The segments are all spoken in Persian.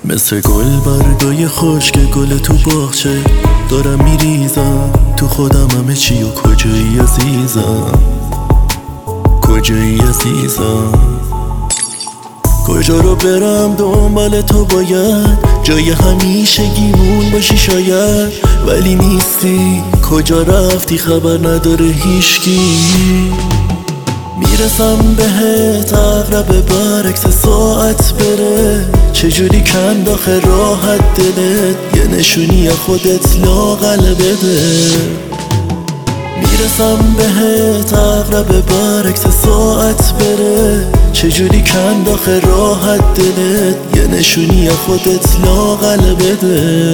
مثل گل برگای خشک گل تو باغچه دارم میریزم تو خودم همه چی و کجایی عزیزم، کجایی عزیزم. کجا رو برم دنبال تو باید جای همیشگیمون باشی شاید، ولی نیستی. کجا رفتی خبر نداره هیشکی. میرسم بهت اقرب برعکس ساعت بره، چجوری کند آخه راحت دلت یه نشونی خودت لاغل بده. میرسم بهت اقرب برعکس ساعت بره، چجوری کند آخه راحت دلت یه نشونی خودت لاغل بده.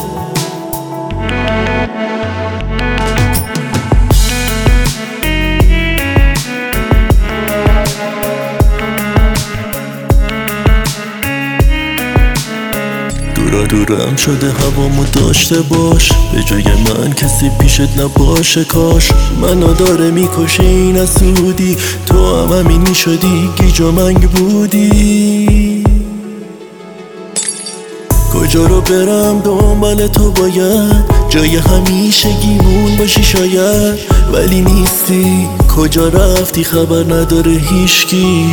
دورم شده هوامو داشته باش، به جای من کسی پیشت نباشه. کاش منو داره میکشه این اسودی، تو هم همین میشدی گیج و منگ بودی. کجا رو برم دنبال تو باید جای همیشگیمون باشی شاید، ولی نیستی. کجا رفتی خبر نداره هیشکی.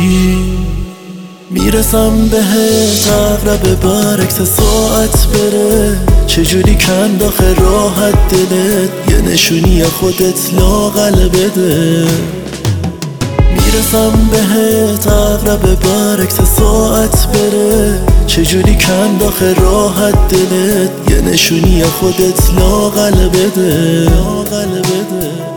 میرسم بهت اقرب برعکس ساعت بره، چجوری کند آخه راحت دلت یه نشونی خودت لاغل بده. میرسم بهت اقرب برعکس ساعت بره، چجوری کند آخه راحت دلت یه نشونی خودت لاغل بده، لاغل بده.